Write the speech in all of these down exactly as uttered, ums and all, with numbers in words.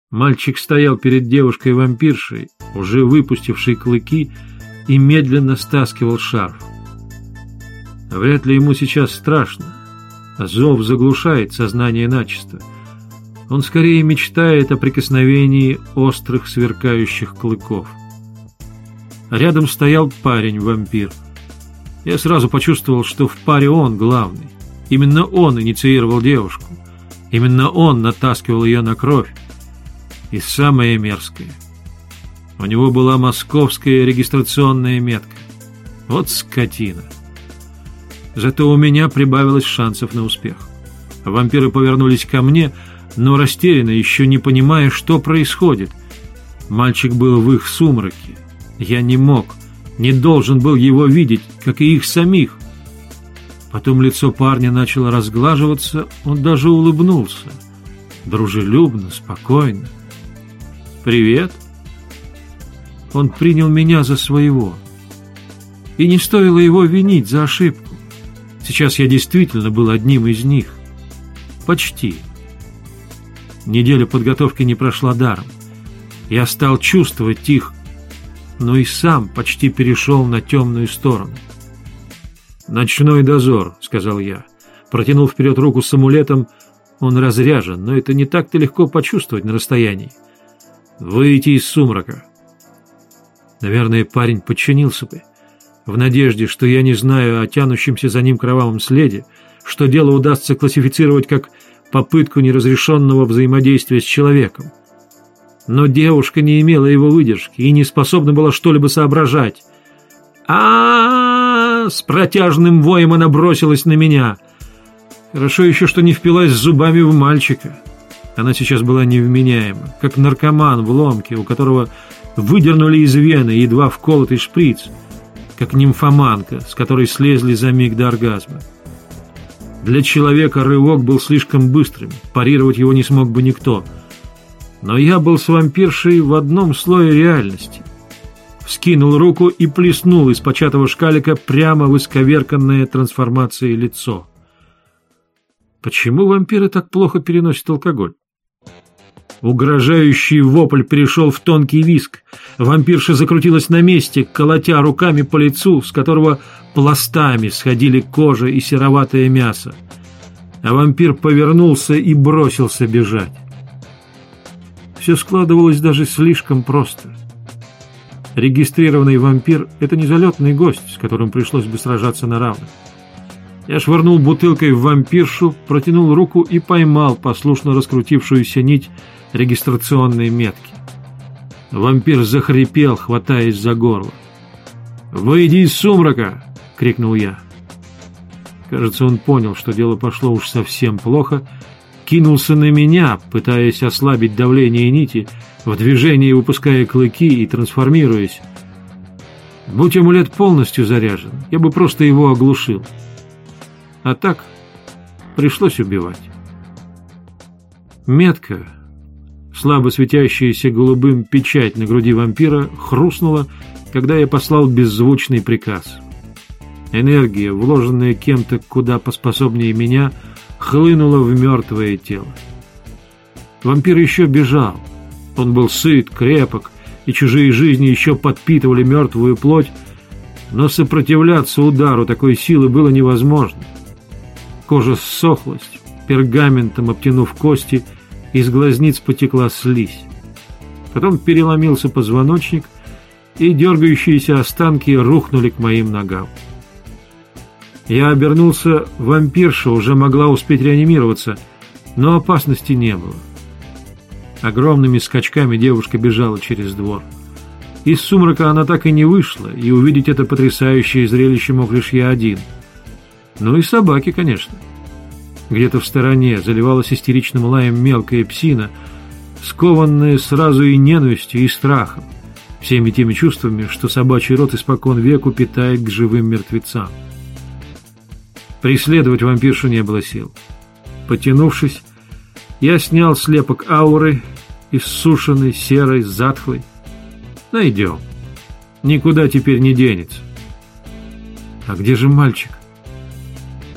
Мальчик стоял перед девушкой-вампиршей, уже выпустившей клыки, и медленно стаскивал шарф. Вряд ли ему сейчас страшно. Зов заглушает сознание начисто. Он скорее мечтает о прикосновении острых сверкающих клыков. Рядом стоял парень-вампир. Я сразу почувствовал, что в паре он главный. Именно он инициировал девушку. Именно он натаскивал ее на кровь. И самое мерзкое. У него была московская регистрационная метка. Вот скотина. Зато у меня прибавилось шансов на успех. Вампиры повернулись ко мне, но растерянно, еще не понимая, что происходит. Мальчик был в их сумраке. Я не мог, не должен был его видеть, как и их самих. Потом лицо парня начало разглаживаться, он даже улыбнулся. Дружелюбно, спокойно. «Привет». Он принял меня за своего. И не стоило его винить за ошибку. Сейчас я действительно был одним из них. Почти. Неделя подготовки не прошла даром. Я стал чувствовать их, но и сам почти перешел на темную сторону. «Ночной дозор», — сказал я. Протянул вперед руку с амулетом. Он разряжен, но это не так-то легко почувствовать на расстоянии. «Выйти из сумрака». Наверное, парень подчинился бы, в надежде, что я не знаю о тянущемся за ним кровавом следе, что дело удастся классифицировать как попытку неразрешенного взаимодействия с человеком. Но девушка не имела его выдержки и не способна была что-либо соображать. а С протяжным воем она бросилась на меня. Хорошо еще, что не впилась зубами в мальчика. Она сейчас была невменяема, как наркоман в ломке, у которого выдернули из вены едва вколотый шприц, как нимфоманка, с которой слезли за миг до оргазма. Для человека рывок был слишком быстрым, парировать его не смог бы никто. Но я был с вампиршей в одном слое реальности. Вскинул руку и плеснул из початого шкалика прямо в исковерканное трансформацией лицо. Почему вампиры так плохо переносят алкоголь? Угрожающий вопль перешел в тонкий визг. Вампирша закрутилась на месте, колотя руками по лицу, с которого пластами сходили кожа и сероватое мясо. А вампир повернулся и бросился бежать. Все складывалось даже слишком просто. Регистрированный вампир — это не залетный гость, с которым пришлось бы сражаться на равных. Я швырнул бутылкой в вампиршу, протянул руку и поймал послушно раскрутившуюся нить регистрационной метки. Вампир захрипел, хватаясь за горло. «Выйди из сумрака!» — крикнул я. Кажется, он понял, что дело пошло уж совсем плохо, кинулся на меня, пытаясь ослабить давление нити, в движении выпуская клыки и трансформируясь. Будь амулет полностью заряжен, я бы просто его оглушил. А так пришлось убивать. Метка, слабо светящаяся голубым печать на груди вампира, хрустнула, когда я послал беззвучный приказ. Энергия, вложенная кем-то куда поспособнее меня, хлынула в мертвое тело. Вампир еще бежал. Он был сыт, крепок, и чужие жизни еще подпитывали мертвую плоть, но сопротивляться удару такой силы было невозможно. Кожа ссохлась, пергаментом обтянув кости, из глазниц потекла слизь. Потом переломился позвоночник, и дергающиеся останки рухнули к моим ногам. Я обернулся, вампирша уже могла успеть реанимироваться, но опасности не было. Огромными скачками девушка бежала через двор. Из сумрака она так и не вышла, и увидеть это потрясающее зрелище мог лишь я один. Ну и собаки, конечно. Где-то в стороне заливалась истеричным лаем мелкая псина, скованная сразу и ненавистью, и страхом, всеми теми чувствами, что собачий род испокон веку питает к живым мертвецам. Преследовать вампиршу не было сил. Потянувшись, я снял слепок ауры, иссушенной, серой, затхлой. Найдем. Никуда теперь не денется. А где же мальчик?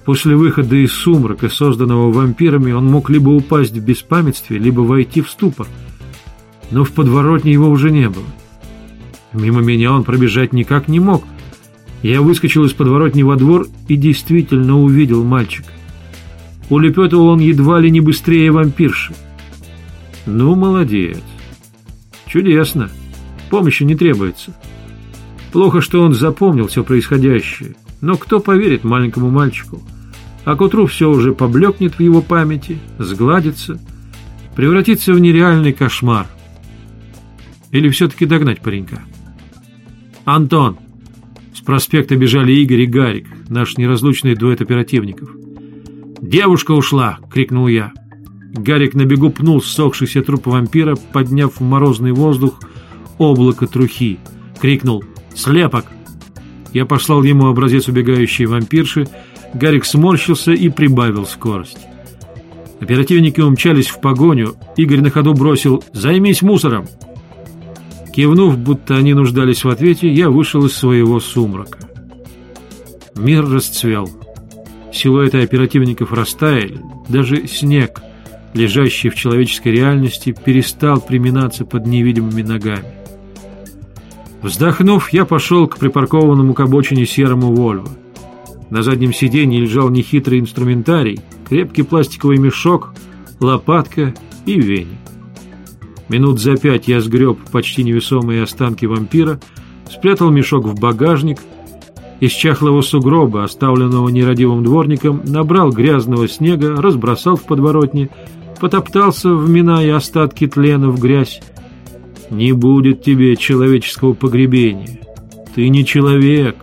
После выхода из сумрака, созданного вампирами, он мог либо упасть в беспамятстве, либо войти в ступор. Но в подворотне его уже не было. Мимо меня он пробежать никак не мог. Я выскочил из подворотни во двор и действительно увидел мальчика. Улепетывал он едва ли не быстрее вампирши. Ну, молодец. Чудесно. Помощи не требуется. Плохо, что он запомнил все происходящее. Но кто поверит маленькому мальчику? А к утру все уже поблекнет в его памяти, сгладится, превратится в нереальный кошмар. Или все-таки догнать паренька? «Антон!» С проспекта бежали Игорь и Гарик, наш неразлучный дуэт оперативников. «Девушка ушла!» — крикнул я. Гарик на бегу пнул ссохшийся труп вампира, подняв в морозный воздух облако трухи. Крикнул: «Слепок!» Я послал ему образец убегающей вампирши. Гарик сморщился и прибавил скорость. Оперативники умчались в погоню. Игорь на ходу бросил: «Займись мусором!» Кивнув, будто они нуждались в ответе, я вышел из своего сумрака. Мир расцвел. Силуэты оперативников растаяли. Даже снег, лежащий в человеческой реальности, перестал приминаться под невидимыми ногами. Вздохнув, я пошел к припаркованному к обочине серому «Вольво». На заднем сиденье лежал нехитрый инструментарий, крепкий пластиковый мешок, лопатка и веник. Минут за пять я сгреб почти невесомые останки вампира, спрятал мешок в багажник, из чахлого сугроба, оставленного нерадивым дворником, набрал грязного снега, разбросал в подворотне, потоптался, вминая остатки тлена в грязь. Не будет тебе человеческого погребения. Ты не человек.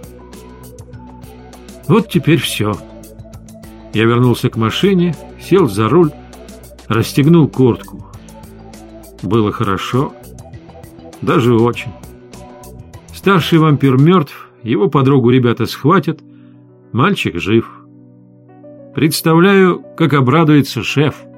Вот теперь все. Я вернулся к машине, сел за руль, расстегнул куртку. Было хорошо, даже очень. Старший вампир мертв, его подругу ребята схватят, мальчик жив. Представляю, как обрадуется шеф.